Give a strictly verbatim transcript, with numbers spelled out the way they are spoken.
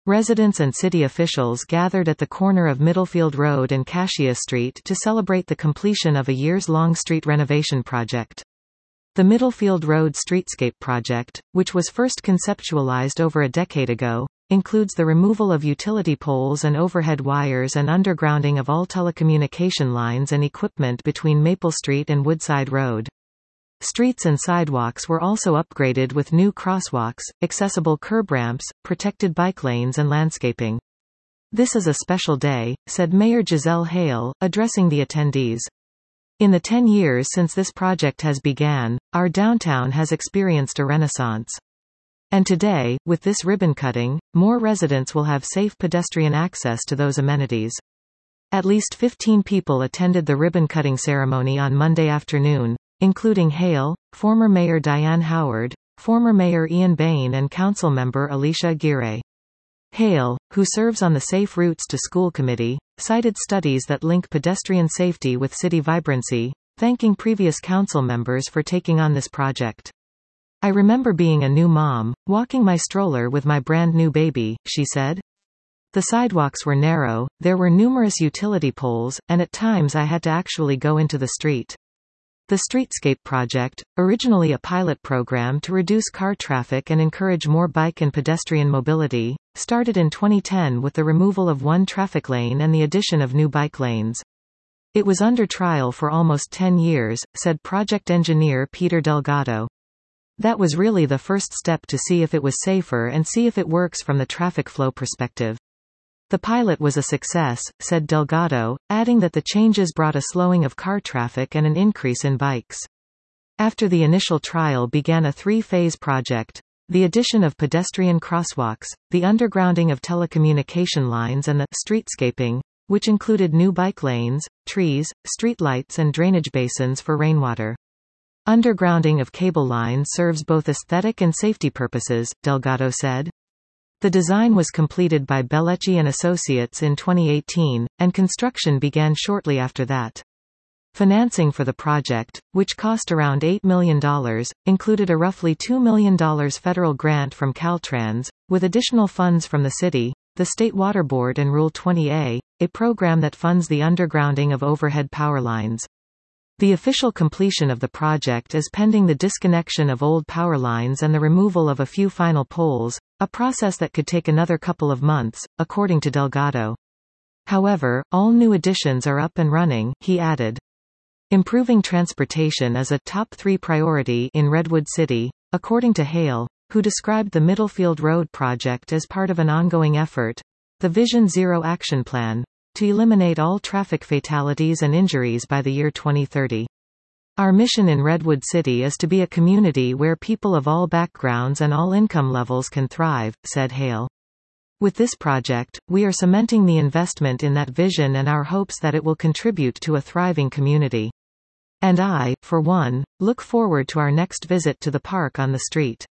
Residents and city officials gathered at the corner of Middlefield Road and Cassia Street to celebrate the completion of a years-long street renovation project. The Middlefield Road Streetscape project, which was first conceptualized over a decade ago, includes the removal of utility poles and overhead wires and undergrounding of all telecommunication lines and equipment between Maple Street and Woodside Road. Streets and sidewalks were also upgraded with new crosswalks, accessible curb ramps, protected bike lanes and landscaping. "This is a special day," said Mayor Giselle Hale, addressing the attendees. "In the ten years since this project has began, our downtown has experienced a renaissance. And today, with this ribbon cutting, more residents will have safe pedestrian access to those amenities." At least fifteen people attended the ribbon-cutting ceremony on Monday afternoon, including Hale, former Mayor Diane Howard, former Mayor Ian Bain and Councilmember Alicia Aguirre. Hale, who serves on the Safe Routes to School Committee, cited studies that link pedestrian safety with city vibrancy, thanking previous council members for taking on this project. "I remember being a new mom, walking my stroller with my brand new baby," she said. "The sidewalks were narrow, there were numerous utility poles, and at times I had to actually go into the street." The Streetscape project, originally a pilot program to reduce car traffic and encourage more bike and pedestrian mobility, started in twenty ten with the removal of one traffic lane and the addition of new bike lanes. "It was under trial for almost ten years," said project engineer Peter Delgado. "That was really the first step to see if it was safer and see if it works from the traffic flow perspective. The pilot was a success," said Delgado, adding that the changes brought a slowing of car traffic and an increase in bikes. After the initial trial began a three-phase project: the addition of pedestrian crosswalks, the undergrounding of telecommunication lines and the streetscaping, which included new bike lanes, trees, streetlights and drainage basins for rainwater. "Undergrounding of cable lines serves both aesthetic and safety purposes," Delgado said. The design was completed by Bellecci and Associates in twenty eighteen, and construction began shortly after that. Financing for the project, which cost around eight million dollars, included a roughly two million dollars federal grant from Caltrans, with additional funds from the city, the State Water Board and Rule twenty A, a program that funds the undergrounding of overhead power lines. The official completion of the project is pending the disconnection of old power lines and the removal of a few final poles, a process that could take another couple of months, according to Delgado. However, all new additions are up and running, he added. Improving transportation is a top three priority in Redwood City, according to Hale, who described the Middlefield Road project as part of an ongoing effort, the Vision Zero Action Plan, to eliminate all traffic fatalities and injuries by the year twenty thirty. "Our mission in Redwood City is to be a community where people of all backgrounds and all income levels can thrive," said Hale. "With this project, we are cementing the investment in that vision and our hopes that it will contribute to a thriving community. And I, for one, look forward to our next visit to the park on the street."